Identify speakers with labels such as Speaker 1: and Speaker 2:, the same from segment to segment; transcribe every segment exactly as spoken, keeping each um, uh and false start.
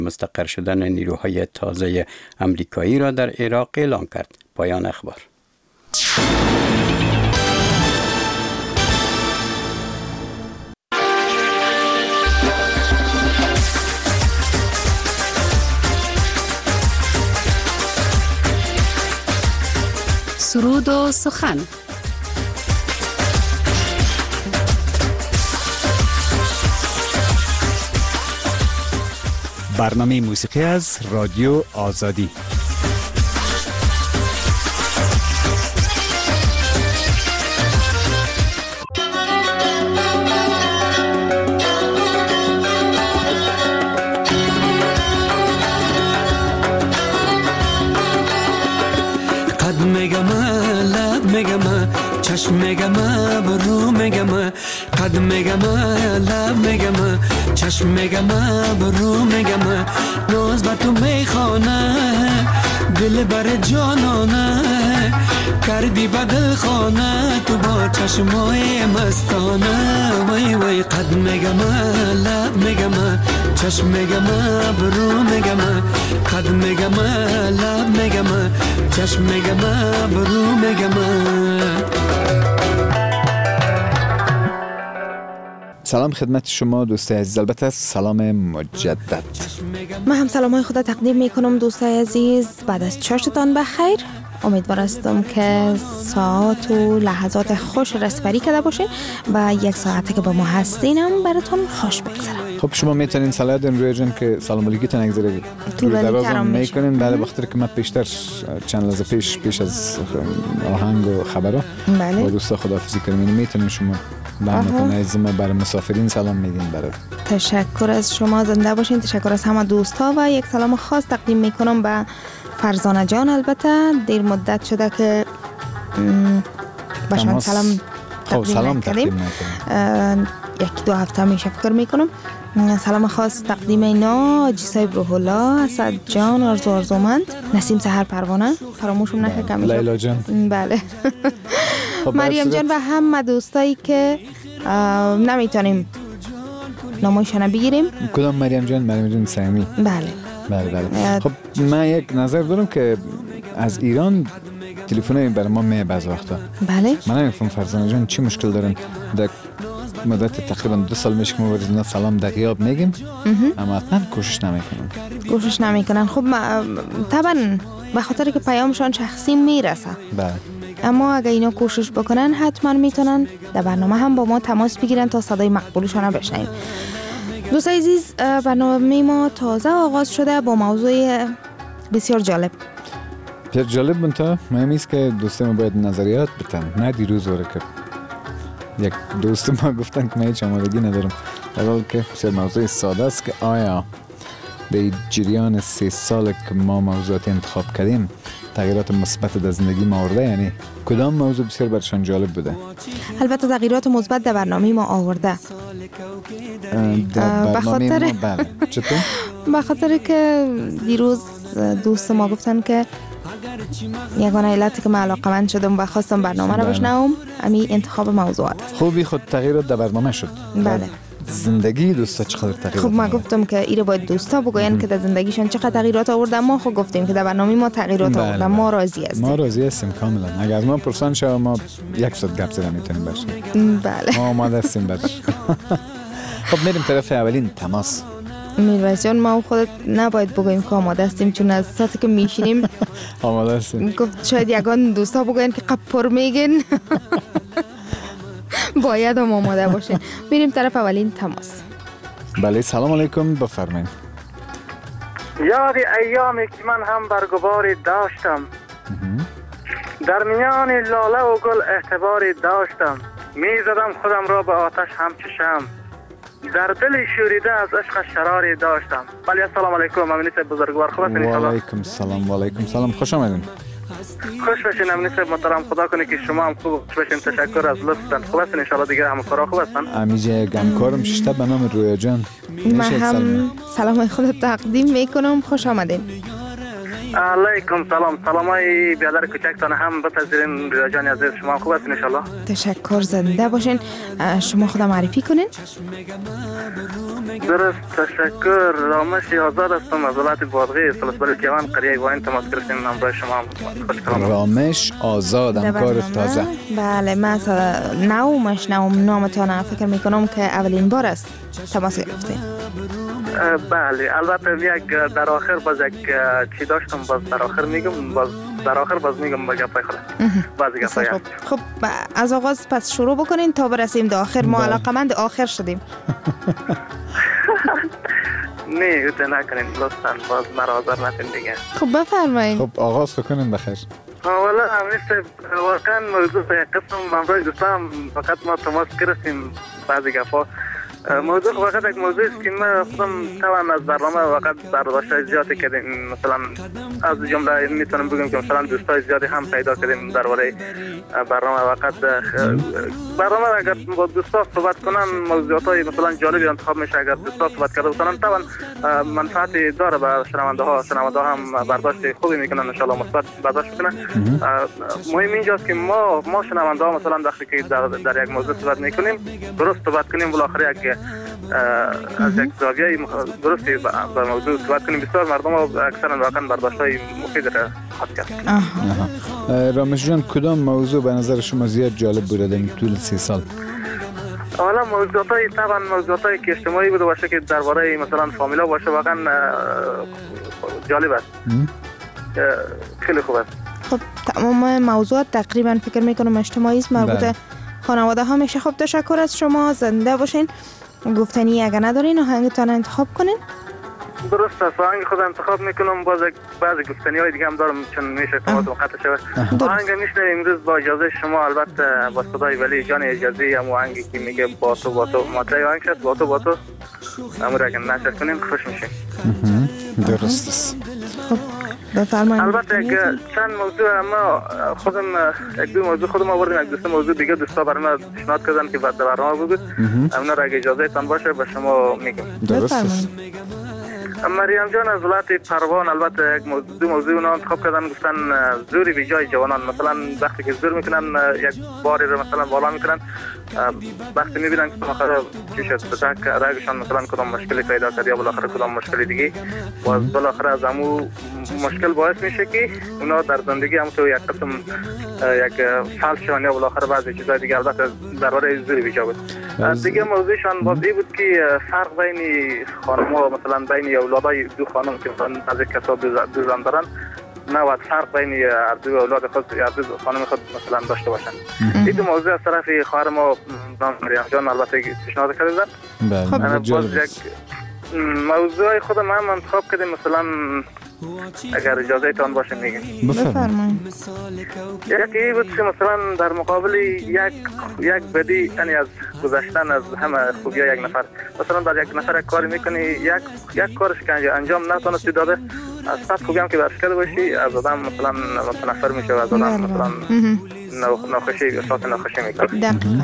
Speaker 1: مستقر شدن نیروهای تازه امریکایی را در عراق اعلام کرد. پایان اخبار.
Speaker 2: سرود و سخن.
Speaker 3: برنامه موسیقی از رادیو آزادی.
Speaker 4: قد میگم لب میگم چشم میگم برو میگم قد میگم لب میگم چشم میگم برو میگم ناز بر تو میخوانه دل بر جانانه کردی بدل خانه تو با چشمای مستانه وای وای قد میگم لب میگم چشم میگم برو میگم قد میگم لب میگم چشم میگم برو میگم.
Speaker 3: سلام خدمت شما دوستای عزیز، البته سلام مجدد.
Speaker 5: من هم سلامای خدا تقدیم میکنم دوستای عزیز. بعد از چاشتان بخیر. امیدوار هستم که ساعت و لحظات خوش رسپری کرده باشین و یک ساعتی که با ما هستینم براتون خوش بگذره.
Speaker 3: خب شما میتونین صلاحات روی جن که سلام علیکم نگذره
Speaker 5: طولانی ترم
Speaker 3: میکنین. بله بخاطر که من پیشتر چند لحظه پیش پیش از آهنگ و خبرها با دوستا خداحافظی کردم. میتونین شما برنامه از ما برای مسافرین سلام میگین. برای
Speaker 5: تشکر از شما، زنده باشین. تشکر از همه دوستا و یک سلام خاص تقدیم میکنم به فرزانه جان. البته دیر مدت شده که باشن سلام تقدیم نکردیم، یک دو هفته میشه فکر میکنم. سلام خاص تقدیم اینا جیسای روح الله، اسد جان، آرزو آرزومند، نسیم سحر پروانه، فراموشم نکردم،
Speaker 3: لیلا جان،
Speaker 5: بله مریم جان و همه دوستایی که نمیتونیم نامایشانه بگیریم.
Speaker 3: کدام مریم جان؟ مریم جان سیمی.
Speaker 5: بله
Speaker 3: بله بله. خب من یک نظر دارم که از ایران تلفن‌های برای ما می بعض وقتا.
Speaker 5: بله.
Speaker 3: من نمی‌فهم فرزانه جان چی مشکل دارن. در مدت تقریبا دو سال میشه که ما برای سلام در غیاب میگیم، اما حتما کوشش نمیکنن.
Speaker 5: کوشش نمیکنن. خب طبعا به خاطر که پیامشان شخصی میرسه.
Speaker 3: بله.
Speaker 5: اما اگه اینا کوشش بکنن حتما میتونن در برنامه هم با ما تماس بگیرن تا صدای مقبولشان بشنویم. دوستای عزیز، برنامه ما تازه آغاز شده با موضوع بسیار جالب.
Speaker 3: بسیار جالب بنتا مهم است که دوست ما باید نظریات بتن. نه دیروز وره که یک دوست ما گفتن که من هیچ آمادگی ندارم، در حالی که بسیار موضوع ساده است که آیا در جریان سه سال که ما موضوعات انتخاب کردیم تغییرات مثبت در زندگی ما آورده؟ یعنی کدام موضوع بسیار برشان جالب بوده؟
Speaker 5: البته تغییرات مثبت در برنامه ما آورده.
Speaker 3: در برنامه ما بله. چطور؟
Speaker 5: به خاطر که دیروز دوست ما گفتن که یگانه علتی که من علاقه‌مند شدم و خواستم برنامه رو بشنوم امی انتخاب موضوعات است.
Speaker 3: خوبی خود تغییرات در برنامه شد.
Speaker 5: بله.
Speaker 3: زندگی دوستا چقدر تغییرات؟
Speaker 5: خب ما گفتم که ایره باید دوستا بگوین که در زندگیشون چقدر تغییرات آورده. ما خب گفتیم که در برنامه ما تغییرات
Speaker 3: بله
Speaker 5: آورده.
Speaker 3: بله.
Speaker 5: ما راضی هستیم.
Speaker 3: ما راضی هستیم کاملا. اگر از ما پرسان شد ما یک ساعت گپ زدن میتونیم باشیم.
Speaker 5: بله.
Speaker 3: ما آماده هستیم برش. خب میریم طرف اولین تماس.
Speaker 5: میرویس جان، ما خودت نباید بگویم که آماده هستیم، چون از ساعتی که میشینیم
Speaker 3: آماده هستیم.
Speaker 5: گفت شاید یگان دوستا بگوین که قپر میگن. باید هم آماده باشین. میریم طرف اولین تماس.
Speaker 3: بله سلام علیکم، بفرمایید.
Speaker 6: یاد ایامی که من هم برگواری داشتم، در میان لاله و گل اعتباری داشتم، میزدم خودم را به آتش همچشم، در دل شوریده از عشق شراری داشتم. بله السلام علیکم، امینی صاحب بزرگوار، خوب هستین؟
Speaker 3: و علیکم سلام. و علیکم سلام، خوش آمدین.
Speaker 6: خوش باشین امینی صاحب محترم، خدا کنه که شما هم خوب باشین. تشکر از لطفتان. خوب هستین؟ ان شاء الله دیگه همکارا خوب هستن؟
Speaker 3: امیجه همکارم ششته به نام رویا جان.
Speaker 5: من هم سلام خودت تقدیم میکنم. خوش آمدین.
Speaker 6: علیکم سلام. سلامای بیادر کوچکتان هم بپذیرین. رضا جان عزیز شما خوب هستین ان شاء الله؟
Speaker 5: تشکر، زنده باشین. شما خود معرفی کنین.
Speaker 6: درست، تشکر. رامش آزاد هستم از ولایت بادغیس سلسبل کیوان قریه واین تماس گرفتیم. همراه شما خوشحالم.
Speaker 3: رامش آزاد، همکار تازه.
Speaker 5: بله، من نو مشنوم نامتان، فکر میکنم که اولین بار است تماس گرفتیم.
Speaker 6: بله، البته یک در آخر باز یک چی داشتم، باز در آخر میگم، باز در آخر باز میگم با گپای خودم. باز گپای.
Speaker 5: خب خب از آغاز پس شروع بکنین تا برسیم به آخر. ما علاقمند آخر شدیم.
Speaker 6: نه اوت نکنین لطفاً، باز مرا آزار نکنین دیگه.
Speaker 5: خب بفرمایید.
Speaker 3: خب آغاز کنین بخیر.
Speaker 6: اولا همیشه واقعا موضوع یک قسم امروز دوستان فقط ما تماس گرفتیم بعضی گپا. موضوع وقت یک موضوع است که ما خودم توان از برنامه وقت برداشت زیادی کردیم. مثلا از جمله میتونم بگم که مثلا دوستای زیادی هم پیدا کردیم درباره برنامه وقت. برنامه اگر با دوستا صحبت کنن موضوعات مثلا جالبی انتخاب میشه. اگر دوستا صحبت کرده باشن توان منفعتی داره به شنونده ها. شنونده ها هم برداشت خوبی میکنن ان شاء الله، مثبت برداشت کنن. مهم اینجاست که ما ما شنونده ها مثلا وقتی که در, در یک موضوع صحبت میکنیم درست صحبت کنیم، بالاخره یک از یک زاویه درستی به موضوع صحبت کنیم. بسیار مردم اکثرا واقعا برداشت‌های مفید را خواهد کرد.
Speaker 3: رامش جان، کدام موضوع به نظر شما زیاد جالب بوده در طول سی سال؟
Speaker 6: حالا موضوعاتی طبعا موضوعاتی که اجتماعی بوده باشه که درباره مثلا فامیلا باشه واقعا جالب است. خیلی خوب است.
Speaker 5: خب تمام موضوعات تقریبا فکر میکنم اجتماعی است، مربوط خانواده ها میشه. خب تشکر از شما، زنده باشین. گفتنی اگه ندارین آهنگتان انتخاب کنین.
Speaker 6: درست است، آهنگ خود انتخاب میکنم. باز بعضی گفتنی های دیگه هم دارم چون میشه تماس قطع شود. آهنگ میشنویم امروز با اجازه شما، البته با صدای ولی جان اجازی. هم آهنگی که میگه با تو با تو مطلع آهنگ شد با تو با تو امور اگه نشد کنیم خوش میشیم.
Speaker 3: درست است.
Speaker 5: خب بفرمایید.
Speaker 6: البته یک چند موضوع ما خودم یک دو موضوع خودم آوردیم، یک دوست موضوع دیگه دوستا برای ما پیشنهاد کردن که بعد برنامه بود. اونا را اگه اجازه تان باشه به شما میگم.
Speaker 3: درست است.
Speaker 6: مریم جان از ولایت پروان البته یک موضوع دو موضوع اونا انتخاب کردن، گفتن زوری به جای جوانان. مثلا وقتی که زور میکنن یک باری رو مثلا بالا میکنن، وقتی میبینن که بالاخره چی شد بتاک رایشان مثلا کدام مشکلی پیدا کرد یا بالاخره کدام مشکلی دیگه و بالاخره از همو مشکل باعث میشه که اونا در زندگی هم تو یک قسم یک فعال شون یا بالاخره بعضی چیزای دیگه البته درباره زوری به جا بود. دیگه موضوعشان بازی بود که فرق بین خانم‌ها مثلا بین اولادای دو خانم که مثلا از یک کسا دو زن دارن نباید فرق بین هر دو اولاد خود یا دو خانم خود مثلا داشته باشن. این دو موضوع از طرف خواهر ما مریم جان البته پیشنهاد کردن.
Speaker 3: بله
Speaker 6: باز یک موضوع خودم هم انتخاب کردیم، مثلا اگر اجازه تان باشه میگم.
Speaker 5: بفرمایید.
Speaker 6: یکی بود که مثلا در مقابل یک یک بدی یعنی از گذشتن از همه خوبی یک نفر، مثلا در یک نفر یک کاری میکنی یک یک کارش که انجام نتونستی داده از صد خوبی هم که برش کرده باشی از آدم مثلا متنفر میشه و از آدم مثلا ناخوشی احساس ناخوشی میکنه.
Speaker 5: دقیقاً.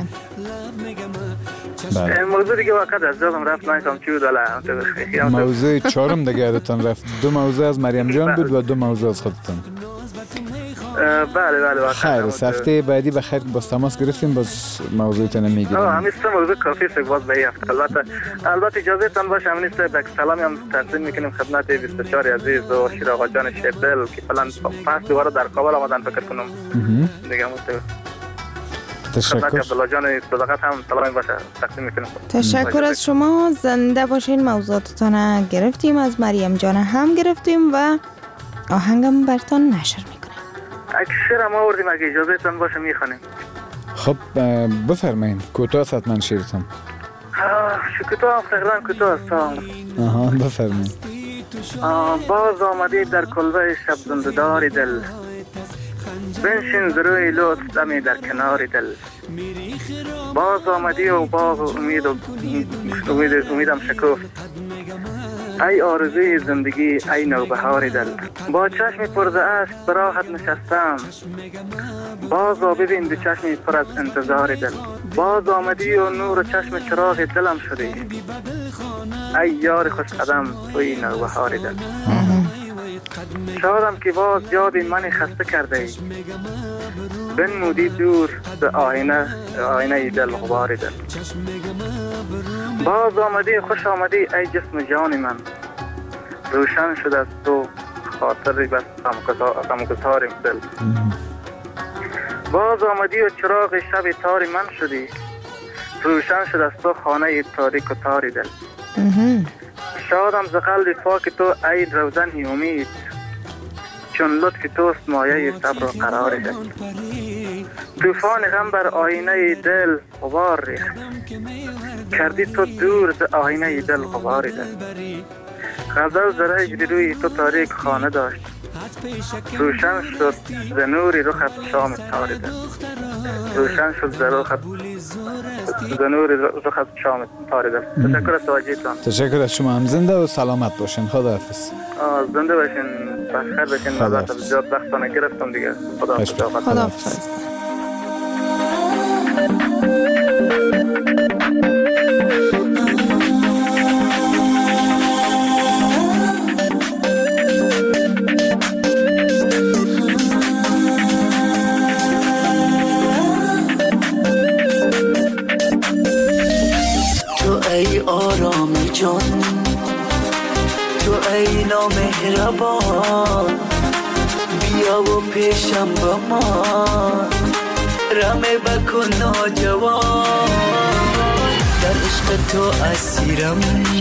Speaker 6: بله. موضوع دیگه واقعا از جازم رفت نایتم چی بود ولی
Speaker 3: موضوع چهارم دیگه یادتان رفت. دو موضوع از مریم جان بود و دو موضوع از خودتان.
Speaker 6: بله بله واقعا.
Speaker 3: خیر، هفته بعدی بخیر باز تماس گرفتیم باز موضوعتون میگیریم.
Speaker 6: آه همین سه موضوع کافی است باز به هفته. البته البته اجازه تان باشه همین سه یک سلامی هم تقدیم میکنیم خدمت بیست و چهار عزیز و شیر آقا جان شیردل که فعلا پس دوباره در کابل آمدن فکر کنم. دیگه متو
Speaker 3: تشکر.
Speaker 6: عبدالله جان صداقت هم سلامی باشه تقدیم میکنیم.
Speaker 5: تشکر از شما، زنده باشین. موضوعاتتان گرفتیم، از مریم جان هم گرفتیم و آهنگم برتان نشر میکنیم.
Speaker 6: اکثر ما آوردیم اگه اجازه تان باشه میخوانیم.
Speaker 3: خب بفرمایید. کوتاه حتما شیرتان.
Speaker 6: شکوتا هم تقریبا کوتاه است.
Speaker 3: آها بفرمایید.
Speaker 6: باز آمدی در کلبه شب زنده‌دار دل، بنشین زروی لطف دمی در کنار دل. باز آمدی و باز امید و امید امیدم شکفت، ای آرزوی زندگی ای نوبهار دل. با چشم پر ز اشک به راحت نشستم، باز ببین به چشم پر از انتظار دل. باز آمدی و نور چشم چراغ دلم شدی، ای یار خوش قدم توی نوبهار دل. شادم که باز یاد من خسته کرده ای، بنمودی دور به آینه آینه دل غبار دل. باز آمدی خوش آمدی ای جسم جان من، روشن شد از تو خاطری بس غمگسار دل. باز آمدی و چراغ شب تار من شدی، روشن شد از تو خانه تاریک و تاری دل. شادم ز قلب پاک تو ای روزن امید، چون لطف توست مایه صبر و قرار دل. طوفان غم بر آینه دل غبار ریخت، کردی تو دور ز آینه دل غبار دل. غزل ز هجر روی تو تاریک خانه داشت، روشن شد ز نوری رخت شام تار دل. روشن شد ز رخت ز نوری رخت شام تار دل. تشکر از توجهتان.
Speaker 3: تشکر از شما. هم زنده و سلامت باشین. خداحافظ.
Speaker 6: زنده باشین، بخیر باشین. نظرت زیاد وقتانه گرفتم دیگه. خداحافظ.
Speaker 5: خداحافظ.
Speaker 7: ای آرام جان، تو ای نامهربان، بیا و پیشم با من رمه بکن ناجوان. در عشق تو اسیرم،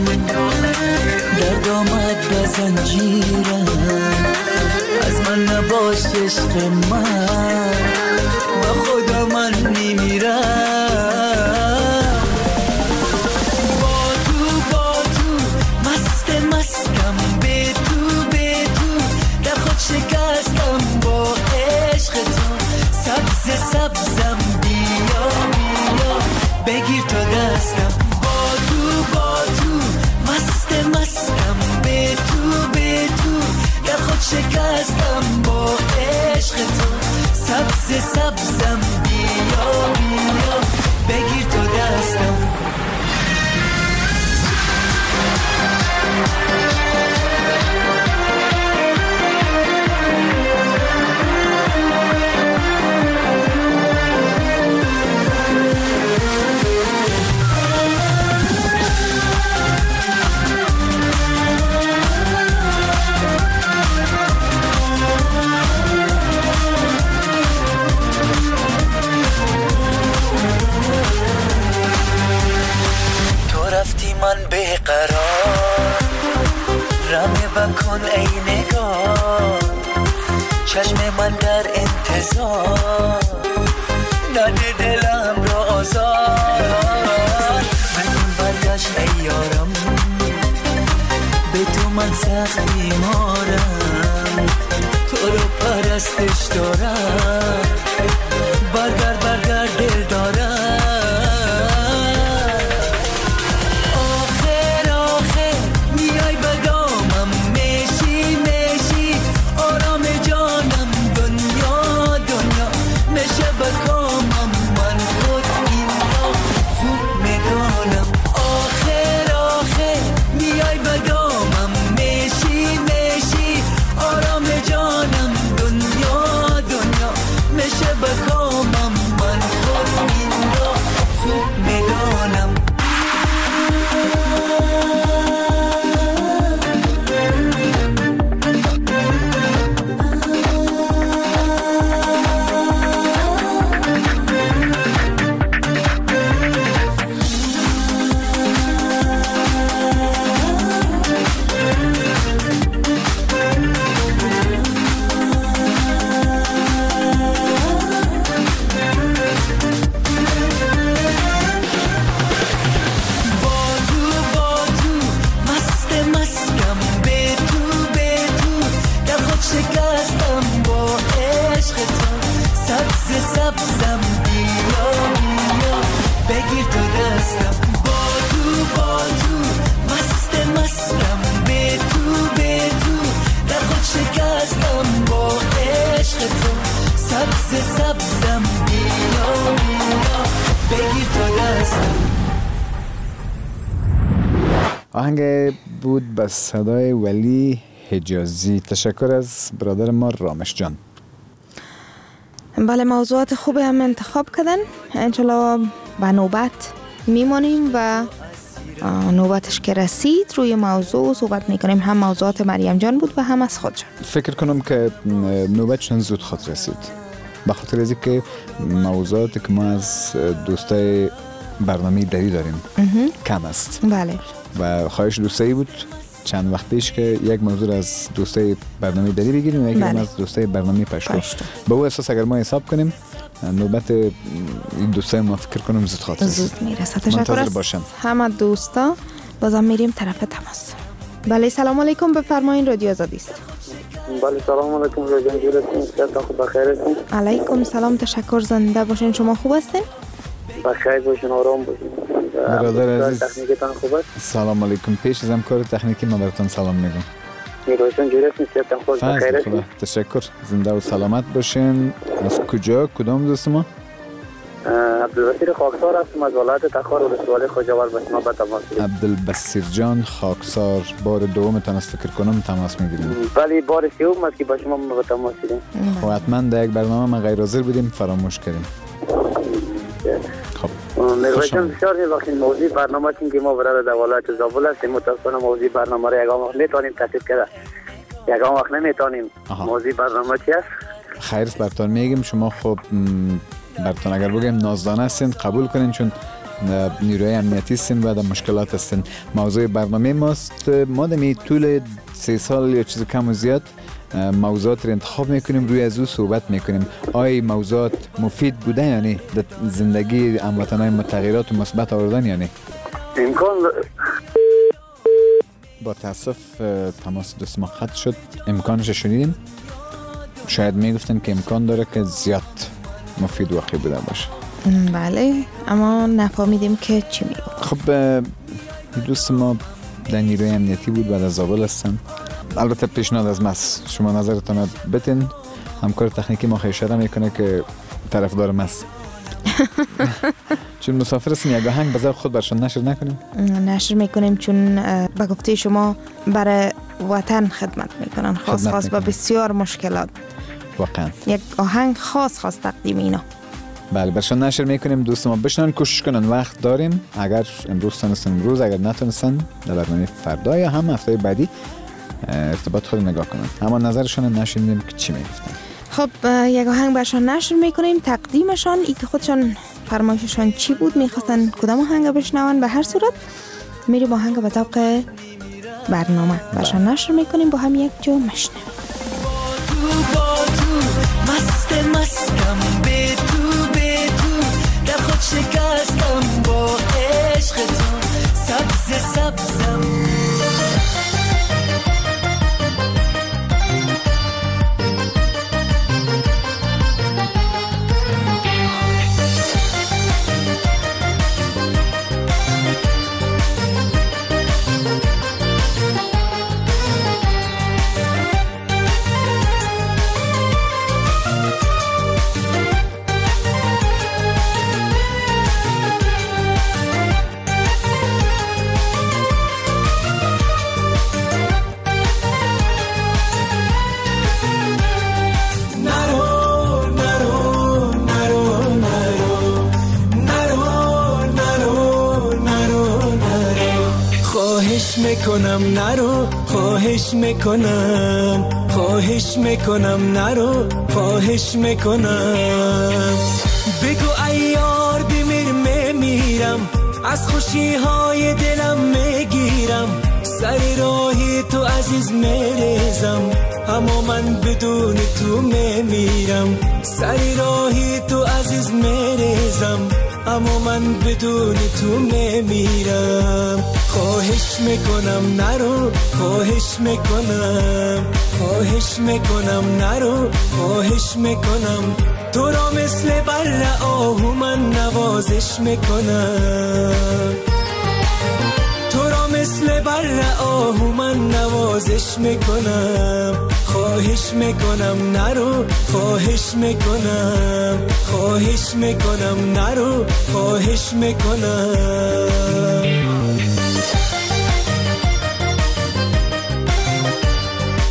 Speaker 7: درد آمد به زنجیرم، از من نباش عشق من، با خدا من میمیرم. شکستم با عشق تو، سبز سبزم بیا بیا بگیر تو دستم. با تو با تو مست مستم، به تو به تو در خود شکستم با عشق تو، سبز سبزم بیا بیا بگیر تو دستم. من بیقرار رمه بکن ای نگاه، چشم من در انتظار، نده دلم را آزار. من برگشت ای یارم، به تو من سخت بیمارم، تو رو پرستش دارم، برگر برگر دل دارم.
Speaker 3: آهنگ بود با صدای ولی حجازی. تشکر از برادر ما رامش جان.
Speaker 5: بله، موضوعات خوبی هم انتخاب کردن. انشالله به نوبت میمانیم و نوبتش که رسید روی موضوع صحبت میکنیم. هم موضوعات مریم جان بود و هم از خود جان.
Speaker 3: فکر کنم که نوبتشون زود خود رسید، به خاطر از که موضوعاتی که ما از دوستای برنامه دری داریم کم است.
Speaker 5: بله.
Speaker 3: و خواهش دوستایی بود چند وقت پیش که یک موضوع از دوستای برنامه دری بگیریم و یک بله. از دوستای برنامه پشتو. پشتو. به او اساس اگر ما حساب کنیم نوبت این دوستای ما فکر کنم زود خاطر
Speaker 5: زود میرسه. تشکر از همه دوستا. بازم میریم طرف تماس. بله، سلام علیکم، بفرمایید. رادیو آزادی است.
Speaker 6: بله، سلام علیکم. رادیو آزادی است. خوب بخیر هستین؟
Speaker 5: علیکم سلام، تشکر. زنده باشین. شما خوب هستین؟
Speaker 6: بخیر باشین، آرام باشین.
Speaker 3: برادر عزیز،
Speaker 6: تکنیکتان خوب است؟
Speaker 3: سلام علیکم. پیش از همکار تکنیکی ما براتون سلام میگم.
Speaker 6: میروشن جوری هستین؟ صحتتان خوب بخیر هستین؟
Speaker 3: تشکر. زنده و سلامت باشین. از کجا؟ کدام دوست ما؟
Speaker 6: عبدالبصیر خاکسار هستم از ولایت تخار ولسوالی خوجاور به شما به تماس میگیرم.
Speaker 3: عبدالبصیر جان خاکسار، بار دومتان است فکر کنم تماس میگیریم.
Speaker 6: ولی بار سوم است که به شما به تماس میگیریم.
Speaker 3: خب حتما در یک برنامه ما غیر حاضر بودیم، فراموش کردیم.
Speaker 6: خب میروشن بسیار میبخشید. موضوع برنامه تیم که ما برای در ولایت زابل هستیم، متاسفانه موضوع برنامه را یگان وقت نمیتونیم تصدیق کرده. یگان وقت نمیتونیم. موضوع برنامه چی است؟
Speaker 3: خیر است براتون میگیم. شما خب براتون اگر بگیم نازدانه هستین قبول کنین، چون نیروی امنیتی هستین و در مشکلات هستین. موضوع برنامه ماست. ما دمی طول سه سال یا چیز کم و زیاد موضوعات رو انتخاب میکنیم، روی از او صحبت میکنیم. آیا موضوعات مفید بوده یعنی در زندگی هموطنان ما تغییرات مثبت آوردن یعنی؟
Speaker 6: امکان
Speaker 3: با تاسف تماس دوست ما قطع شد. امکانش شنیدیم، شاید میگفتن که امکان داره که زیاد مفید واقعی بوده باشه.
Speaker 5: بله، اما نفهمیدیم که چی میگه.
Speaker 3: خب دوست ما در نیروی امنیتی بود، بعد از زابل هستن. البته پیشنهاد از مس شما نظرتون بتین. همکار تکنیکی ما اشاره میکنه که طرفدار مس چون مسافر هستیم یک آهنگ بذار خود برشان نشر نکنیم.
Speaker 5: نشر میکنیم چون به گفته شما برای وطن خدمت میکنن، خاص خاص با بسیار مشکلات.
Speaker 3: واقعا یک
Speaker 5: آهنگ خاص خاص تقدیم اینا.
Speaker 3: بله، برشان نشر میکنیم. دوست ما بشنن، کوشش کنن. وقت داریم، اگر امروز تونستن امروز، اگر نتونستن در برنامه فردا یا هم هفته بعدی ارتباط خود نگاه کنن. اما نظرشون نشنیدیم که چی میگفتن.
Speaker 5: خب یک آهنگ برشان نشر میکنیم، تقدیمشان ای که خودشان فرمایششان چی بود، میخواستن کدام آهنگ بشنون. به هر صورت میریم آهنگ به طبق برنامه برشان نشر میکنیم، با هم یک جو مشنویم.
Speaker 7: مست مستم به تو به تو، در خود شکستم با عشق تو، سبز سبزم. میکنم نرو، خواهش میکنم، خواهش میکنم نرو، خواهش میکنم. بگو ایار بمیر میمیرم، از خوشی های دلم میگیرم، سر راهی تو عزیز میریزم، اما من بدون تو میمیرم. سر راهی تو عزیز میریزم، اما من بدون تو میمیرم. خواهش میکنم نرو، خواهش میکنم، خواهش میکنم نرو، خواهش میکنم. تو را مثل بر آهو من نوازش میکنم، تو را مثل بر آهو من نوازش میکنم. خواهش میکنم نرو، خواهش میکنم، خواهش میکنم نرو، خواهش میکنم.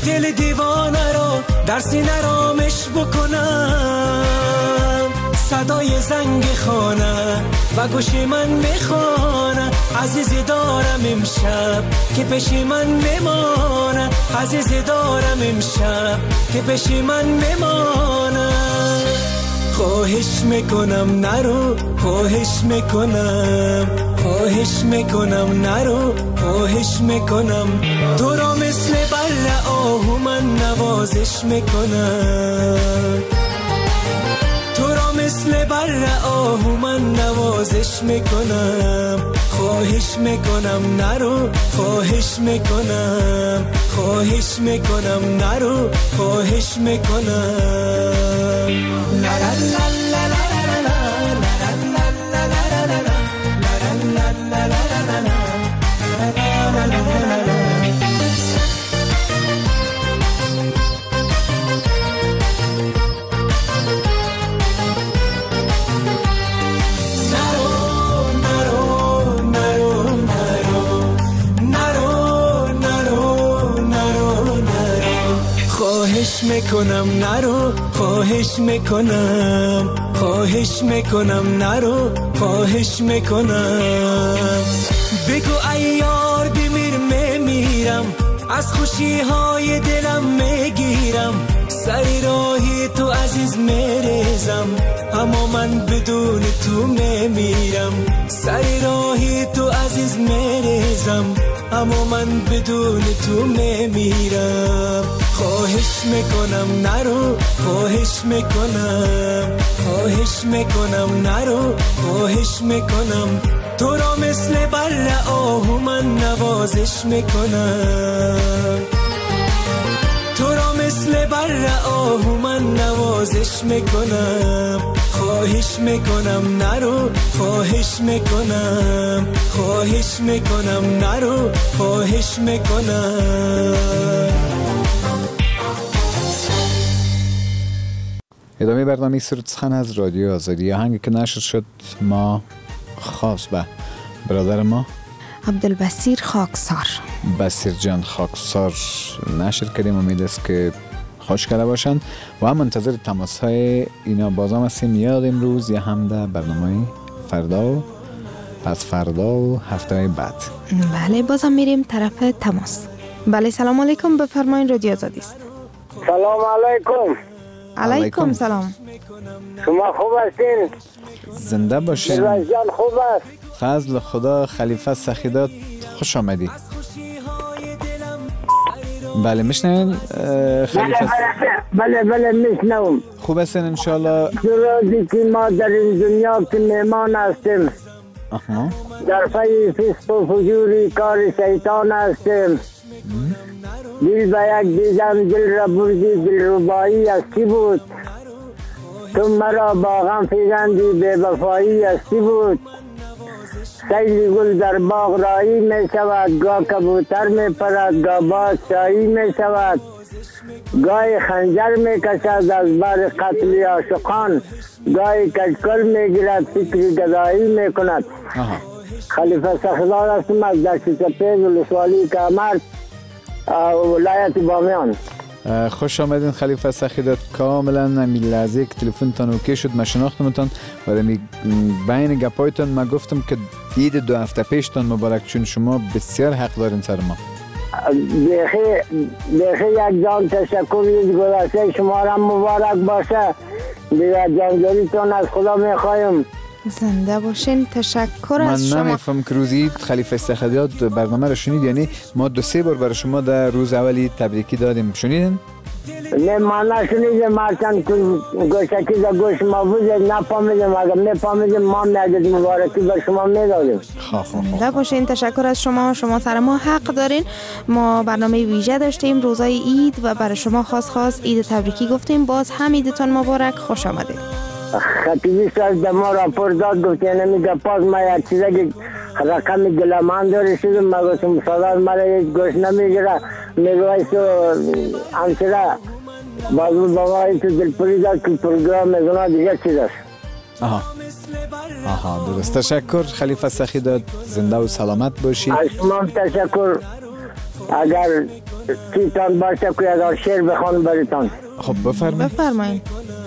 Speaker 4: دل دیوانه رو در سینه رامش بکنم، صدای زنگ خانه و گوش من میخوانه، عزیزی دارم امشب که پیش من میمانه، عزیزی دارم امشب که پیش من میمانه. خواهش میکنم نرو، خواهش میکنم، خواهش میکنم نرو، خواهش میکنم، تو را مثل بر آهو من نوازش میکنم، تو را مثل بر آهو من نوازش میکنم. خواهش میکنم نرو، خواهش میکنم، خواهش میکنم نرو، خواهش میکنم. لا لا لا لا لا لا خواهش میکنم نرو، خواهش میکنم، خواهش میکنم نرو، خواهش میکنم. بگو ای یار بمیر میمیرم، از خوشی های دلم میگیرم، سری راهی تو عزیز میریزم، اما من بدون تو میمیرم، سری راهی تو عزیز میریزم، اما من بدون تو میمیرم. خواهش میکنم نرو، خواهش میکنم، خواهش میکنم نرو، خواهش میکنم، تو را مثل بر آهو من نوازش میکنم، تو را مثل بر آهو من نوازش میکنم. خواهش میکنم نرو، خواهش میکنم، خواهش میکنم نرو، خواهش میکنم.
Speaker 3: ادامه برنامه سرود سخن از رادیو آزادی. آهنگی که نشر شد ما خاص به برادر ما
Speaker 5: عبدالبصیر خاکسار،
Speaker 3: بصیر جان خاکسار نشر کردیم. امید است که خوش کرده باشن و هم منتظر تماس های اینا بازم هستیم، یا امروز یا هم در برنامه فردا و پس فردا و هفته های بعد.
Speaker 5: بله بازم میریم طرف تماس. بله سلام علیکم، بفرمایین رادیو آزادی است.
Speaker 8: سلام علیکم.
Speaker 5: علیکم سلام.
Speaker 8: شما خوب هستین؟
Speaker 3: زنده باشین.
Speaker 8: جان خوب است.
Speaker 3: فضل خدا. خلیفه سخیدات خوش آمدی. بله میشنین خلیفه؟
Speaker 8: بله بله میشنوم.
Speaker 3: خوب هستین انشالله؟
Speaker 8: درازی که ما در این دنیا که مهمان هستیم،
Speaker 3: آها.
Speaker 8: در پی فسق و فجوری کار شیطان هستیم. دل به یک دیدم دل را بردی، دل ربایی از کی بود؟ تو مرا با غم فگندی، بے وفایی از کی بود؟ سیل گل در باغ رایی می شود، گاه کبوتر می پرد، گاه باز شایی می شود، گاه خنجر می کشد از بر قتل عاشقان، گاه کشکل می گیرد فکر گدایی می کند. خلیفه سخیدات هستم از دشت چپیز ولسوالی کامرد، ولایت بامیان.
Speaker 3: خوش آمدین خلیفه سخیدات. کاملا همین لحظه که تلفنتان اوکی شد من شناختمتان و بین گپایتان من گفتم که عید دو هفته پیشتان مبارک، چون شما بسیار حق دارین سر ما.
Speaker 8: بیخی بیخی یک جان تشکر، یک گذشته شما را مبارک باشه. دیگر جانجاریتان از خدا میخوایم.
Speaker 5: زنده باشین. تشکر از شما.
Speaker 3: من نمیفهم که روزی خلیفه سخیدات برنامه رو شنید، یعنی ما دو سه بار برای شما در روز اولی تبریکی دادیم، شنیدین؟
Speaker 8: نه ما نشنیدیم، مرچند گوشکی در گوش ما بود نفهمیدیم، اگر میفهمیدیم ما میگید مبارکی به شما میدادیم.
Speaker 5: زنده باشین. تشکر از شما. شما سر ما حق دارین. ما برنامه ویژه داشتیم روزای عید و برای شما خاص خاص عید تبریکی گفتیم. باز هم عیدتان مبارک. خوش آمدید.
Speaker 8: خطیبی ساز در ما راپور داد، گفت یعنی میگه پاس ما یک چیزه که رقم گلمان داری شدیم، ما گفتم صداد مرا یک گوش نمیگیره، میگوی تو همسره بازو بابایی تو دلپوری داد که پروگرام میزنه دیگه چیز است.
Speaker 3: آها آها درست. تشکر خلیفه سخیدات. زنده و سلامت باشی.
Speaker 8: از شما تشکر. اگر چیتان باشه که اگر شعر بخوان براتان.
Speaker 3: خب بفرمایید.
Speaker 5: بفرمایید.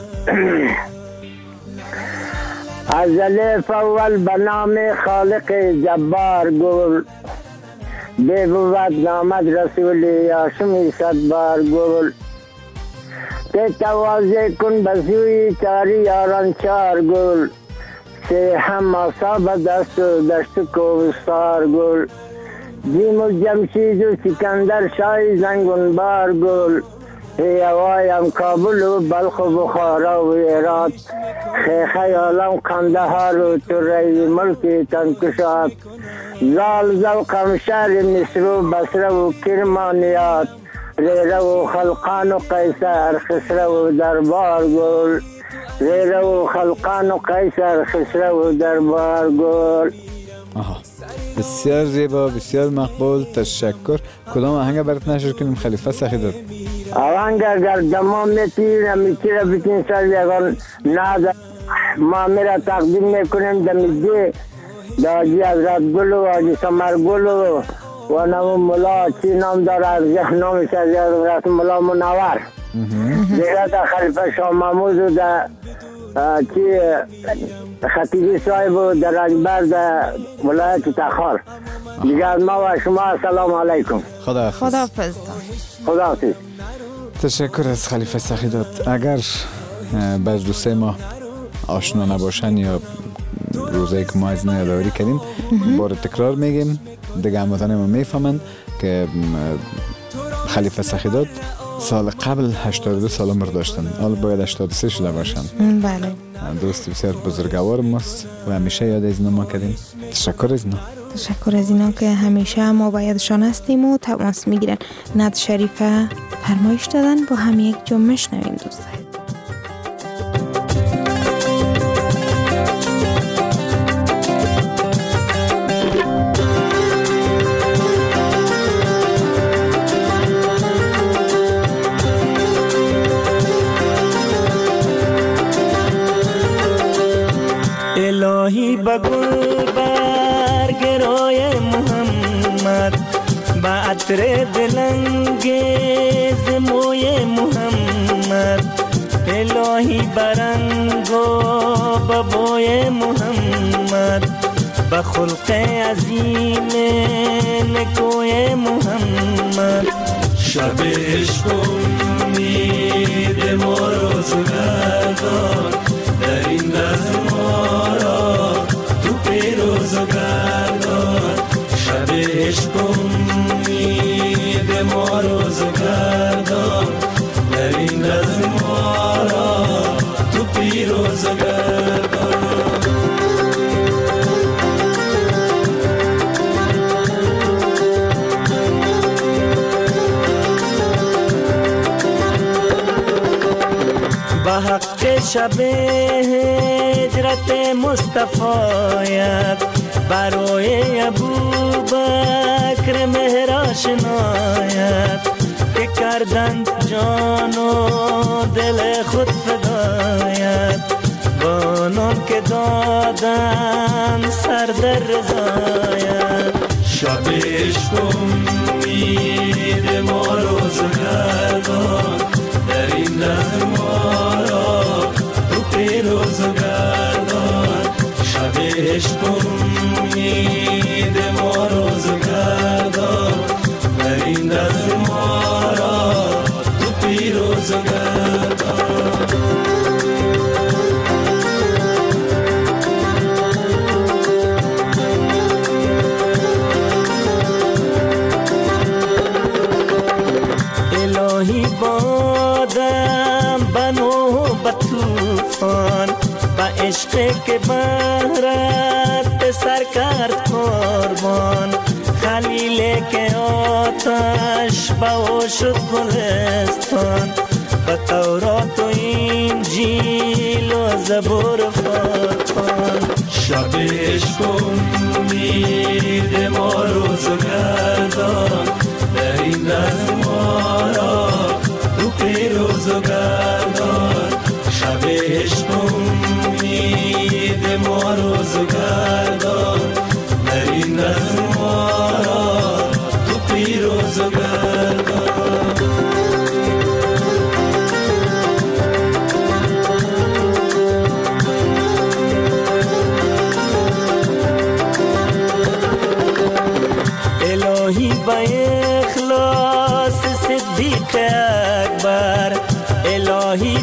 Speaker 8: از الف اول به نام خالق جبار گل، ببود نامد رسول هاشمی صد بار گل. ته تواضع کن بسوی تاری یاران چار گل، سه هم اصاب دست و دشت کوستار گل. جیم و جمشید و سکندر شای زنگون بار گل، هیوایم کابل و بلخ و بخارا و هرات، خیخه عالم قندهار و تره ملک تنکشات. زال زوقم شهر مصر و بصره و کرمانیات، ریره و خلقان و قیصر خسره و دربار گل، ریره و خلقان و قیصر خسره و دربار گل.
Speaker 3: آها بسیار زیبا، بسیار مقبول، تشکر. کدام آهنگ برات نشر کنیم خلیفه سخی‌داد؟
Speaker 8: آهنگ اگر دمام میتیر میتیر بتین سر یکان ناد ما میرا تقدیم میکنیم دمیده داجی حضرت گل و آجی سمر گل و و نام ملا چی نام داره از نامش از حضرت ملا منور دیگه دا خلیفه شاه محمود و دا چی خطیبی صاحب و در اکبر دا ولایت تخار. دیگه از ما و شما سلام علیکم.
Speaker 3: خدا
Speaker 5: خدا حافظ.
Speaker 8: خدا حافظ.
Speaker 3: تشکر از خلیفه سخی‌داد. اگر بعض دوستای ما آشنا نباشن یا روزایی که ما از اینا یادآوری کردیم بار تکرار میگیم دیگه هموطنان ما میفهمند که خلیفه سخی‌داد سال قبل هشتاد و دو سال عمر داشتن، حالا باید هشتاد و سه شده باشن.
Speaker 5: بله.
Speaker 3: دوست بسیار بزرگوار ماست و همیشه یاد از اینا ما کردیم. تشکر از اینا.
Speaker 5: تشکر از اینا که همیشه ما بایدشان هستیم و تماس میگیرن. نعت شریفه فرمایش دادن، با هم یک جمله شنویم دوستان.
Speaker 7: الهی بگل برگ رای محمد، با عطر دلنگیز موی محمد. الهی برنگ و ببوی محمد، با خلق عظیم نکوی محمد. شب عشق امید ما روزگردان، در این دست ما را تو پیروز گردان. شب عشق امید ما روزگردان، در این دست ما را تو پیروز گردان. با حق شب هجرت مصطفیت، برای ابوبکر مهر آشنایت، که کردند جان و دل خود فدایت. بانان که دادن سر در رضایت. شب عشق امید ما روزگردان، در این دست ما را تو پیروز گردان. شب عشق امید ما روزگردان، در این دست ما را تو پیروز گردان. الهی بادم بنو بطوفان، با عشق که بهرت به سر کرد قربان. خلیل که آتش با او شد گلستان، با تورات و انجیل و زبور و فرقان. شب عشق امید ما روزگردان، در این دست ما را تو پیروز گردان. شب عشق امید ما روزگردان، در این دست ما را تو پیروز گردان. اکبر الهی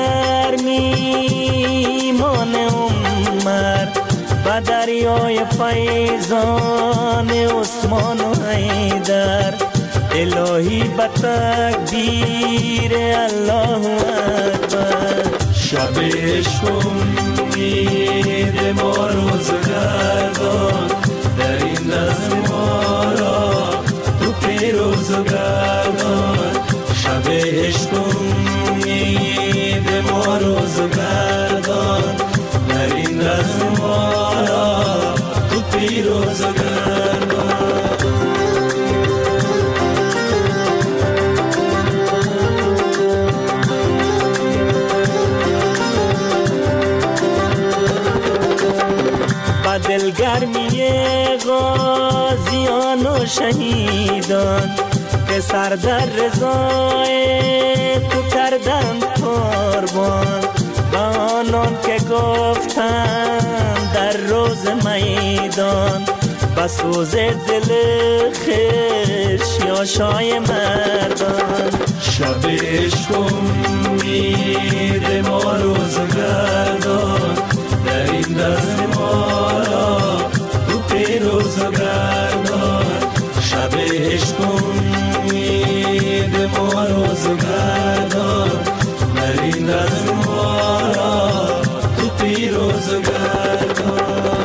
Speaker 7: بگرمی مان عمر و دریای فیضان عثمان و حیدر الهی به تکبیر الله اکبر
Speaker 4: شب عشق امید ما روزگردان در این نظم ما را تو پیروز گردان شب عشق امید ما روزگردان در این نظم ما را تو پیروز گردان
Speaker 7: دلگرمی غازیان و شهیدان که سر در رضای تو کردن قربان و آنان که گفتن در روز میدان و سوز دل خش یا شای مردان
Speaker 4: شب عشق امید ما روزگردان در این دست ما را تو پیروز گردان شب عشق امید ما روزگردان در این دست ما را تو پیروز گردان.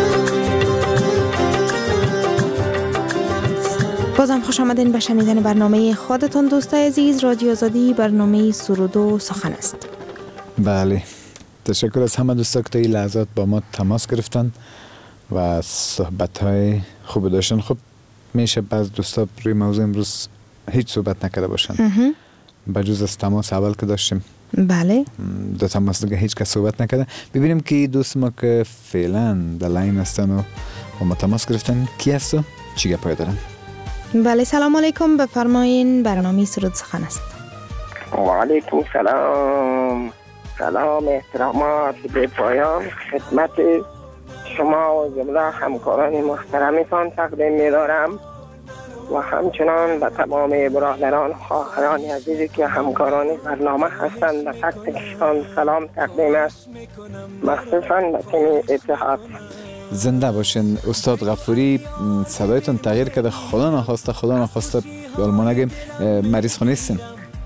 Speaker 5: بازم خوش آمدین به شنیدن برنامه خودتان دوستای عزیز. رادیو آزادی برنامه سرود و سخن است.
Speaker 3: بله، تشکر از همه دوستا که تا این لحظات با ما تماس گرفتن و صحبت های خوب داشتن. خب میشه بعض دوستا روی موضوع امروز هیچ صحبت نکرده باشن بجز از تماس اول که داشتیم.
Speaker 5: بله،
Speaker 3: دو تماس دیگه هیچ کس صحبت نکرده. ببینیم که دوست ما که فعلا در لاین هستن و با ما تماس گرفتن کی هست و چی گپای دارن.
Speaker 5: بله، سلام علیکم، بفرمایین، برنامه سرود سخن است.
Speaker 9: و علیکم سلام. سلام احترامات به پایان خدمت شما و جمله همکاران محترمتان تقدیم می‌دارم و همچنان به تمام برادران خواهران عزیزی که همکاران برنامه هستند به تک تکشان سلام تقدیم است، مخصوصا به تیم اتحاد.
Speaker 3: زنده باشین. استاد غفوری، صدایتون تغییر کرده، خدا نخواسته خدا نخواسته ما نگیم مریض خونه هستین؟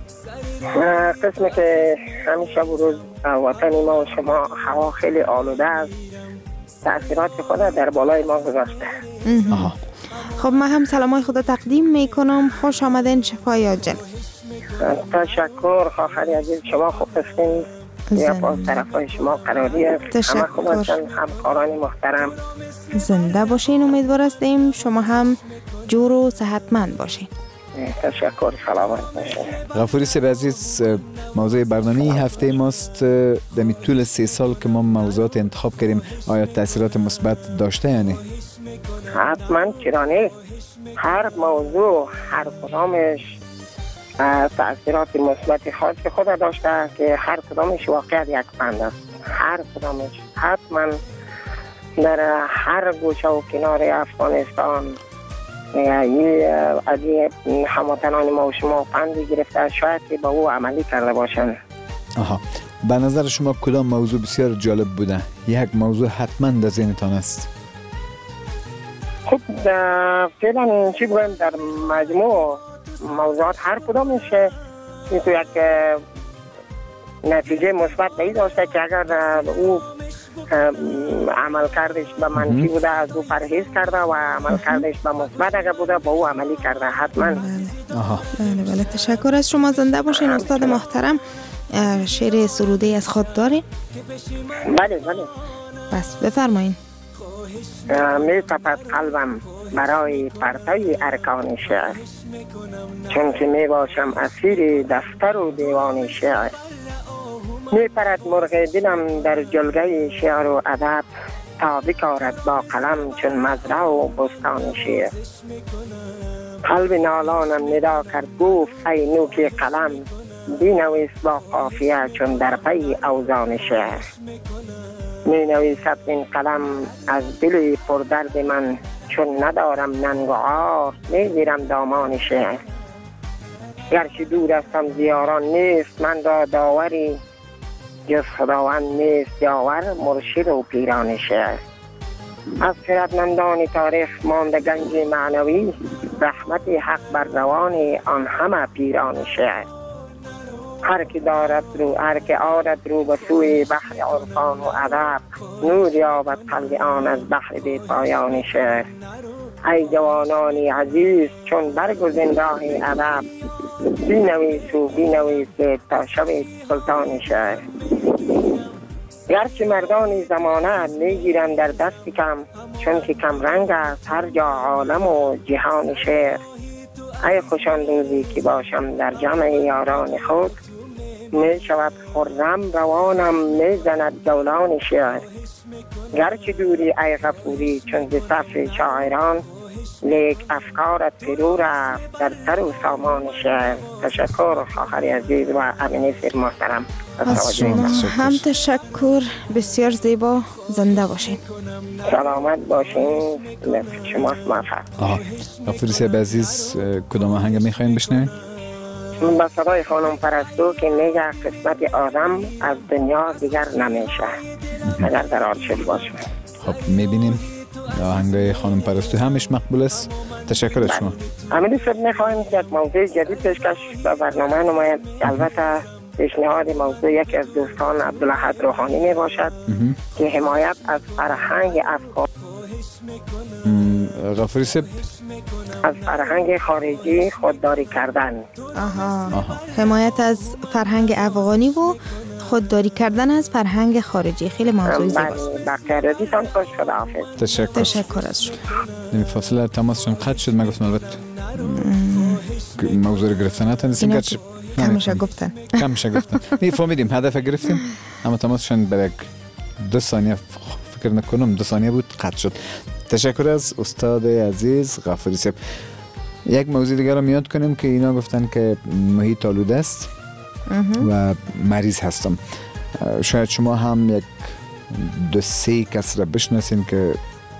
Speaker 9: قسمی که همیشه بروز وطن ما و شما هوا خیلی آلوده است، تأثیرات خود در بالای ما گذاشته.
Speaker 5: خب من هم سلامای خدا تقدیم میکنم. خوش آمدین، شفای عاجل.
Speaker 9: تشکر خواهر عزیز، شما خوب هستین؟ یا باز طرف های شما قراری است؟
Speaker 5: تشکر.
Speaker 9: همه خوب هستن همکاران محترم؟
Speaker 5: زنده باشین، امیدوار هستیم شما هم جور و صحتمند باشین.
Speaker 9: تشکر، سلامت باشین.
Speaker 3: غفوری صاحب عزیز، موضوع برنامه هفته ماست در طول سه سال که ما موضوعات انتخاب کردیم، آیا تاثیرات مثبت داشته یعنی؟
Speaker 9: حتما، چرا نیست. هر موضوع هر کدامش تاثیرات مثبت خاص خود داشته که هر کدامش واقعا یک پند است. هر کدامش حتما در هر گوشه و کنار افغانستان یعنی از هموطنان ما و شما پندی گرفته، شاید که با او عملی کرده باشن.
Speaker 3: آها، به نظر شما کدام موضوع بسیار جالب بوده؟ یک موضوع حتما در ذهنتان است.
Speaker 9: خب فعلا چی بگویم، در مجموع موضوعات هر کدامش این تو یک نتیجه مثبت بایی داشته که اگر او عمل کردش به منفی بوده از او پرهیز کرده و عمل کردش به مثبت اگر بوده با او عملی کرده حتما.
Speaker 3: آها.
Speaker 5: بله بله، تشکر از شما. زنده باشین استاد محترم. شعر سروده از خود دارین؟
Speaker 9: بله بله.
Speaker 5: بس بفرمایین.
Speaker 9: می تپد قلبم برای پرتوی ارکان شعر، چون که می باشم اسیر دفتر و دیوان شعر. می پرد مرغ دلم در جلگه شعر و ادب، تا بکارد با قلم چون مزرعه و بستان شعر. قلب نالانم ندا کرد گفت ای نوکی قلم، بینویس با قافیه چون در پی اوزان شعر. می نویسد این قلم از دل پردرد من، چون ندارم ننگ و عار می گیرم دامان شعر. گرچه دور هستم زیاران نیست من را داوری جز خداوند نیست یاور مرشد و پیران شعر. از خردمندان تاریخ مانده گنج معنوی رحمت حق بر روان آن همه پیران شعر. هر که دارد رو هر که آرد رو به سوی بحر عرفان و ادب نور یابد قلب آن از بحر بی پایان شعر. ای جوانانی عزیز چون برگزین راه ادب بینویس و بینویسید تا شوید سلطان شعر. گرچه مردان زمانه میگیرند در دست کم چون که کم رنگ است هر جا عالم و جهان شعر. ای خوشان روزی که باشم در جمع یاران خود می شود خرم روانم می زند جولان شعر. گرچه دوری ای غفوری چون به صف شاعران لیک افکارت فرو رفت در سر و سامان شعر. تشکر خواهر عزیز و امینی محترم.
Speaker 5: از شما هم تشکر. بسیار زیبا. زنده باشین.
Speaker 9: سلامت باشین. شما موفق.
Speaker 3: غفوری صاحب عزیز کدام آهنگ میخواین بشنوین؟
Speaker 9: با صدای خانم پرستو که میگه قسمت آدم از دنیا دیگر نمیشه اگر در آرشیو باشه.
Speaker 3: خب میبینیم آهنگای خانم پرستو همش مقبول است. تشکر از شما.
Speaker 9: امیدی صاحب میخوایم که یک موضوع جدید پیشکش به برنامه نماید. البته پیشنهاد موضوع یکی از دوستان عبدالاحد روحانی می باشد که حمایت از فرهنگ افغان
Speaker 3: غفوری صاحب
Speaker 9: از فرهنگ خارجی خودداری کردن.
Speaker 5: آها. آها. حمایت از فرهنگ افغانی و خودداری کردن از فرهنگ خارجی. خیلی موضوع زیباست.
Speaker 9: بقیه تان خوش. خداحافظ.
Speaker 3: تشکر.
Speaker 5: تشکر از شما.
Speaker 3: این فاصله تماسشون قطع شد. من گفتم البته موضوع رو گرفتن نتونستیم گرچه
Speaker 5: کمشه گفتن
Speaker 3: کمشه گفتن نه فهمیدیم هدف گرفتیم اما تماسشون برای دو ثانیه فکر نکنم دو ثانیه بود قطع شد. تشکر از استاد عزیز غفوری صاحب. یک موضوع دیگر رو میاد کنیم که اینا گفتن که محیط آلوده است و مریض هستم. شاید شما هم یک دو سه کس را بشناسین که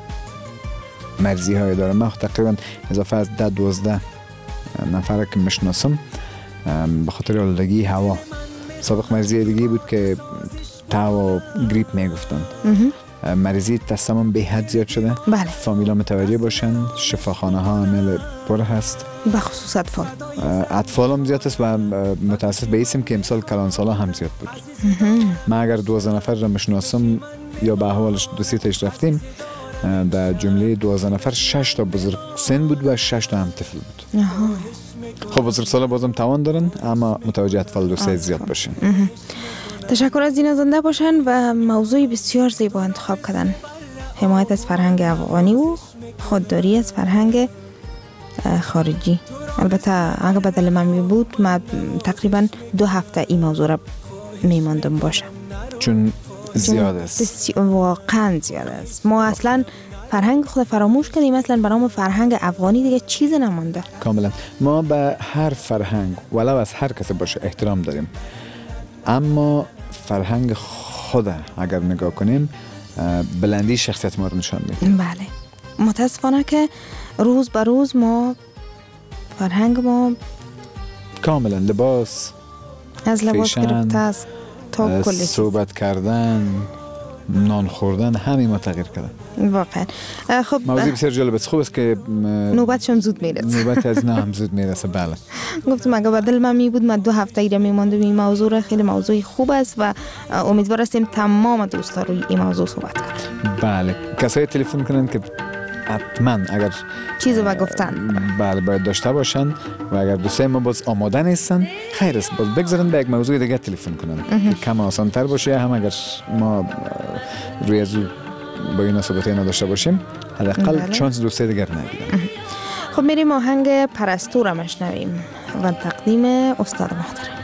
Speaker 3: مرزی های داره. من تقریبا اضافه از ده دوازده نفر که میشناسم به خاطر آلودگی هوا. سابق مرزی دیگه بود که تاو و گریپ میگفتن. مریضی تسمم به حد زیاد شده.
Speaker 5: بله.
Speaker 3: فامیلا متوجه باشن. شفاخانه ها عمل پر هست
Speaker 5: به خصوص اطفال.
Speaker 3: اطفال هم زیاد است و متاسف به اسم که امسال کلان سالا هم زیاد بود. من اگر دوازده نفر را مشناسم یا به احوالش دو سه تاش رفتیم در جمله دوازده نفر شش تا بزرگ سن بود و شش تا هم طفل بود.
Speaker 5: آها.
Speaker 3: خب بزرگ سالا بازم توان دارن اما متوجه اطفال دو سه زیاد باشن.
Speaker 5: تشکر از این زنده باشن و موضوع بسیار زیبا انتخاب کردن. حمایت از فرهنگ افغانی و خودداری از فرهنگ خارجی. البته اگه بدل من می بود من تقریبا دو هفته این موضوع را میماندم باشم
Speaker 3: چون زیاد است.
Speaker 5: واقعا زیاد است. ما اصلا فرهنگ خود فراموش کردیم. مثلا برای فرهنگ افغانی دیگه چیز نمانده.
Speaker 3: کاملا. ما به هر فرهنگ ولو از هر کسی باشه احترام داریم اما فرهنگ خود اگر نگاه کنیم بلندی شخصیت ما رو نشان میده.
Speaker 5: بله. متاسفانه که روز به روز ما فرهنگ ما
Speaker 3: کاملا لباس
Speaker 5: از لباس گرفته از تا کلی
Speaker 3: صحبت کردن نان خوردن همین ما تغییر کردن.
Speaker 5: واقعا. خب
Speaker 3: موضوع بسیار جالب است. خوب است که
Speaker 5: نوبتشم زود میرسه.
Speaker 3: نوبت از نه هم زود میرسه. بله.
Speaker 5: گفتم اگه بدل من می بود من دو هفته ایره میماندم. این موضوع خیلی موضوع خوب است و امیدوار هستیم تمام دوستا روی این موضوع صحبت کنیم.
Speaker 3: بله. کسایی تلفن کنن که حتما اگر
Speaker 5: چیزو با گفتن
Speaker 3: بله باید داشته باشن و اگر دوستای ما باز آماده نیستن خیر است باز بگذارن به یک موضوع دیگه تلفن کنن که کم آسان تر باشه. هم اگر ما روی از با این صحبت اینا داشته باشیم حداقل چانس دوستای دیگر نگیرن.
Speaker 5: خب میریم آهنگ پرستو را مشنویم و تقدیم استاد محترم.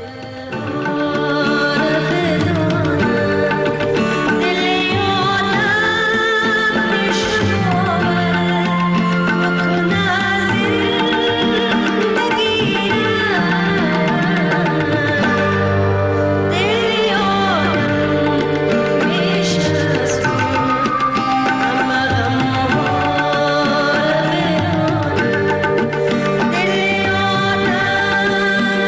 Speaker 10: Thank you.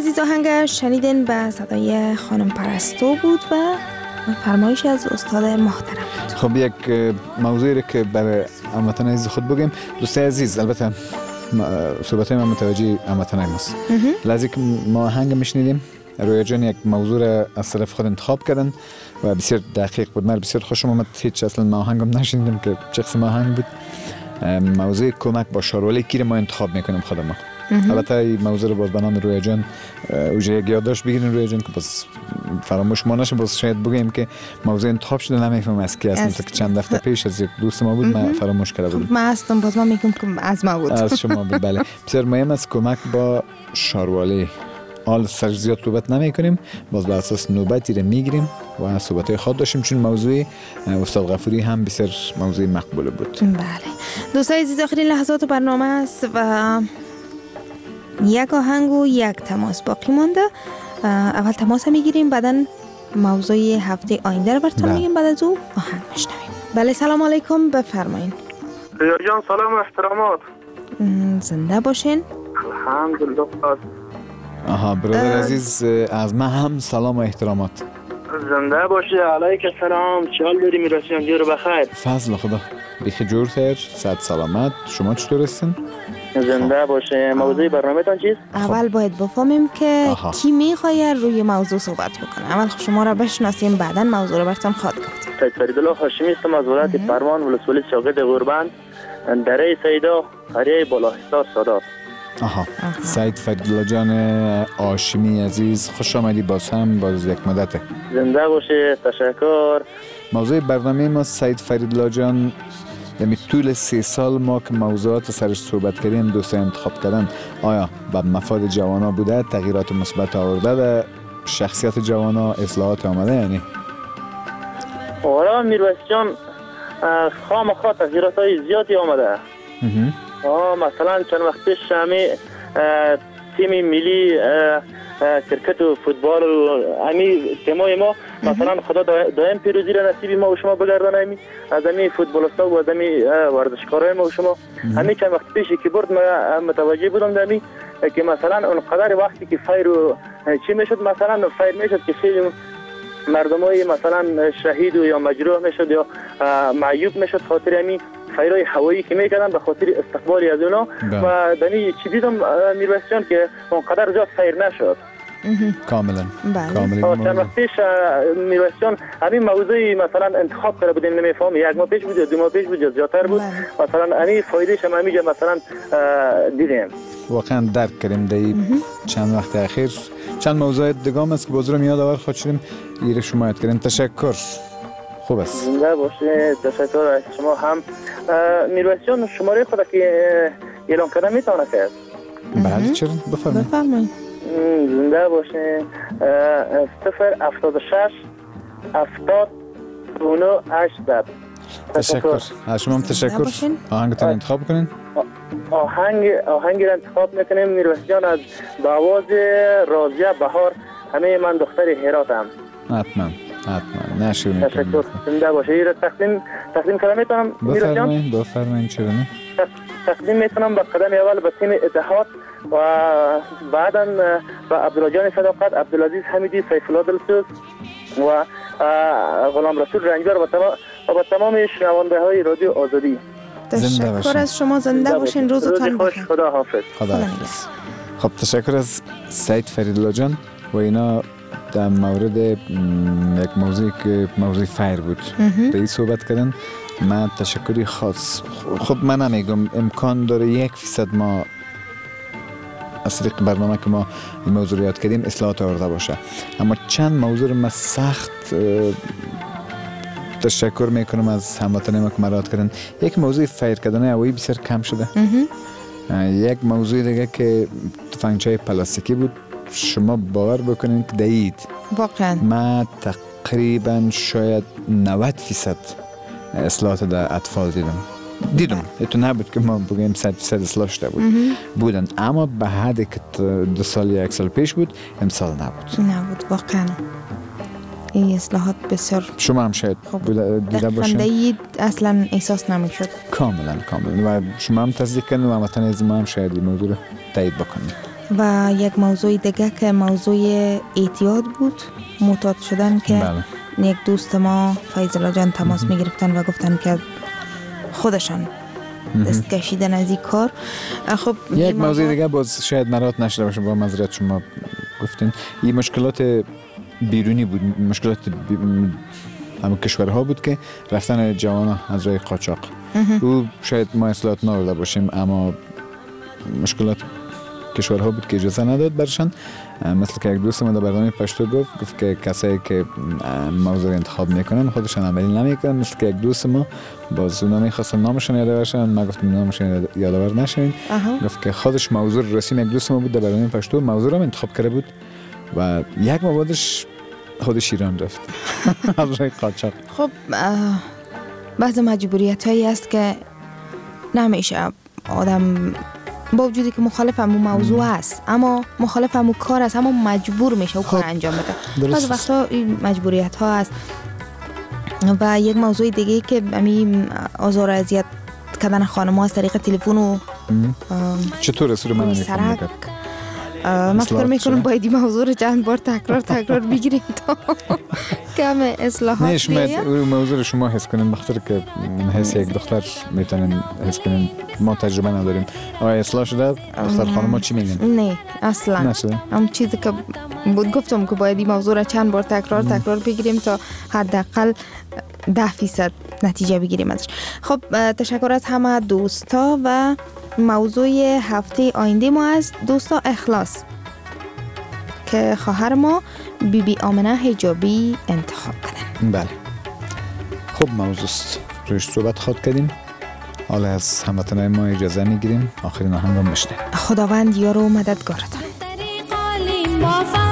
Speaker 5: عزیز آهنگ شنیدین به صدای خانم پرستو بود و فرمایش از استاد محترم.
Speaker 3: خب یک موضوعی رو که برای هموطن عزیز خود بگیم. دوستای عزیز، البته صحبتای من متوجه هموطنای ماست. لحظه که ما آهنگ میشنیدیم رویا جان یک موضوع را از طرف خود انتخاب کردن و بسیار دقیق بود. من بسیار خوشم آمد. هیچ اصلا ما آهنگم نشنیدم که چه قسم آهنگ بود. موضوع کمک با شاروالی کی ما انتخاب میکنیم خود ما. البته این موضوع رو باز به نام رویا جان اوجه یک یادداشت بگیرین رویا جان که باز فراموش ما نشه. باز شاید بگیم که موضوع انتخاب شده نمیفهم از کی است. مثلا که چند هفته پیش از یک دوست ما بود ما فراموش کرده بودم.
Speaker 5: من هستم باز ما میگم که از ما بود.
Speaker 3: از شما بود. بله بسیار مهم است کمک با شاروالی. حال سر زیاد صحبت نمی کنیم، باز بر اساس نوبتی رو میگیریم و صحبت‌های خود داشتیم چون موضوع استاد غفوری هم بسیار موضوع مقبول بود.
Speaker 5: بله دوستای عزیز آخرین لحظات برنامه است و یک آهنگ و یک تماس باقی مانده. اول تماس میگیریم بعدن موضوع هفته آینده رو براتون میگیم بعد از او آهنگ میشنویم. بله سلام علیکم بفرمایید.
Speaker 6: رویا جان سلام و احترامات.
Speaker 5: زنده باشین.
Speaker 6: الحمدلله.
Speaker 3: آها برادر عزیز از من هم سلام و احترامات.
Speaker 6: زنده باشی. علیک السلام. چه حال داری میرسیم جور بخیر؟
Speaker 3: فضل خدا بیخی جور خیر صحت سلامت. شما چطور هستین؟
Speaker 6: زنده باشه. موضوع برنامه تان چیست؟
Speaker 5: اول باید بفهمیم که
Speaker 3: آها.
Speaker 5: کی میخواد روی موضوع صحبت بکنه. اول شما را بشناسیم بعدن موضوع رو براتون خواهد گفت.
Speaker 6: سید فریدالله هاشمی هستم از ولایت پروان ولسوالی شاگرد غوربند دره سیدا قریه بالاحصار سادات.
Speaker 3: آها سید فریدالله جان هاشمی عزیز خوش آمدی. باز هم باز یک مدته.
Speaker 6: زنده باشه. تشکر.
Speaker 3: موضوع برنامه ما سید فریدالله جان یعنی طول سه سال ما که موضوعات سرش صحبت کردیم دوستان انتخاب کردن آیا به مفاد جوانا بوده تغییرات مثبت آورده در شخصیت جوانا اصلاحات آمده یعنی؟
Speaker 6: آره میرویس جان خام خواه تغییرات های زیادی آمده. آه مثلا چند وقت پیش همی تیم ملی کرکت و فوتبال و همی تیمای ما مثلا خدا دائم پیروزی را نصیب ما و شما بگردانه همی از همی فوتبالستا و از همی ورزشکارای ما و شما همی چند وقت پیشی که برد ما متوجه بودم همی که مثلا اونقدر وقتی که فیر و چی میشد مثلا فیر میشد که خیلی مردمای مثلا شهید و یا مجروح میشد یا معیوب میشد خاطر همی فیرای هوایی که میکردن به خاطر استقبالی از اونا و دنی چی دیدم میرویس جان که اونقدر زیاد فیر نشد.
Speaker 3: کاملا
Speaker 5: بله.
Speaker 6: چند وقت پیش میرویس جان همین موضوعی مثلا انتخاب کرده بودیم نمیفهم یک ماه پیش بود یا دو ماه پیش بود یا زیادتر بود مثلا همین فایدهش هم همیجا مثلا دیدیم
Speaker 3: واقعا درک کردیم دی چند وقت اخیر چند موضوع دیگه است که بازور میاد آور خود شدیم ایره شما یاد کردیم. تشکر. خوب است.
Speaker 6: زنده باشید. تشکر از شما هم. میرویس جان شماره خود که اعلام کردن میتونه کرد؟
Speaker 3: بله چرا بفرمایید.
Speaker 5: بفرمایید.
Speaker 6: زنده باشید. صفر هفتاد و شش هفتاد و نه هشتصد.
Speaker 3: تشکر. از شما هم تشکر. آهنگتون انتخاب کنین.
Speaker 6: آهنگ آهنگ را انتخاب میکنیم میرویس جان از باواز راضیه بهار. همه من دختر هراتم.
Speaker 3: حتما حتما نشیر میکنم.
Speaker 6: تشکر. زنده باشه. این را تقدیم تقدیم کنم میتونم میرویس جان؟
Speaker 3: بفرمایید بفرمایید. چرا نه؟
Speaker 6: تقدیم میتونم به قدم اول به تیم اتحاد و بعدا به عبدالله جان صداقت، عبدالعزیز حمیدی، سیف الله دلسوز و غلام رسول رنجبر و با تمام شنونده های رادیو آزادی.
Speaker 5: تشکر از شما. زنده باشین. روزتان بخیر.
Speaker 6: خدا حافظ.
Speaker 3: خدا حافظ. خب تشکر از سید فریدالله جان و اینا در مورد یک موضوعی که موضوع فیر بود به صحبت کردن. من تشکری خاص خب من نمیگم امکان داره یک فیصد ما از طریق برنامه که ما این موضوع رو یاد کردیم اصلاحات آورده باشه اما چند موضوع رو من سخت تشکر میکنم از هموطنان ما که مراد کردن. یک موضوع فیر کردن هوایی بسیار کم شده. یک موضوع دیگه که تفنگچه‌های پلاستیکی بود شما باور بکنین که دید
Speaker 5: واقعا
Speaker 3: ما تقریبا شاید نود فیصد اصلاحات در اطفال دیدم دیدم اتو نبود که ما بگیم صد فیصد اصلاح شده بود بودن اما به حدی که دو سال یا یک سال پیش بود امسال نبود
Speaker 5: نبود واقعا. این اصلاحات بسیار
Speaker 3: شما هم شاید دیده باشین
Speaker 5: دید اصلا احساس نمیشد.
Speaker 3: کاملا کاملا و شما هم تصدیق کنید و هموطن از ما هم شاید این موضوع رو تایید بکنید.
Speaker 5: و یک موضوع دیگه که موضوع اعتیاد بود، معتاد شدن که بله. یک دوست ما فیض الله جان تماس می گرفتن و گفتن که خودشان دست کشیدن از این کار. خب
Speaker 3: یک موضوع دیگه باز شاید مرات نشده باشه، با معذرت شما گفتین، این مشکلات بیرونی بود، مشکلات بی... همه کشورها بود که رفتن جوان از راه قاچاق. او شاید ما اصلاحات نارده باشیم، اما مشکلات کشورها بود که اجازه نداد برشان. مثل که یک دوست ما در برنامه پشتو گفت گفت که کسایی که موضوع انتخاب میکنن خودشان عملی نمیکنن. مثل که یک دوست ما باز اونا میخواستن نامشان یادآور شن، ما گفتیم نامشان یادآور نشین. گفت که خودش موضوع رسیم یک دوست ما بود در برنامه پشتو، موضوع رو انتخاب کرده بود و یک ما بعدش خودش ایران رفت از راه قاچاق.
Speaker 5: خب بعض مجبوریت هایی است که نمیشه آدم با وجودی که مخالف همون موضوع است اما مخالف همون کار است اما مجبور میشه او کار انجام بده. بعض وقتا این مجبوریت ها است. و یک موضوع دیگه که همین آزار و اذیت کردن خانم ها از طریق تلفن و
Speaker 3: چطور اصول من
Speaker 5: سرک. من فکر میکنم باید این موضوع رو چند بار تکرار تکرار بگیریم تا کم اصلاحات
Speaker 3: نه شما موضوع رو شما حس کنین، بخاطر که حس یک دختر میتونین حس کنین، ما تجربه نداریم. آیا اصلاح شده دختر خانم ها چی میگن؟
Speaker 5: نه اصلا نشده. هم چیزی که بود گفتم که باید این موضوع رو چند بار تکرار تکرار بگیریم تا حداقل ده فیصد نتیجه بگیریم ازش. خب تشکر از همه دوستا و موضوع هفته آینده ما از دوستا اخلاص که خواهر ما بی بی آمنه حجابی انتخاب کردن.
Speaker 3: بله خب موضوع است روش صحبت خود کردیم. حالا از هموطنای ما اجازه میگیریم، آخرین آهنگ رو میشنویم.
Speaker 5: خداوند یار و مددگارتان.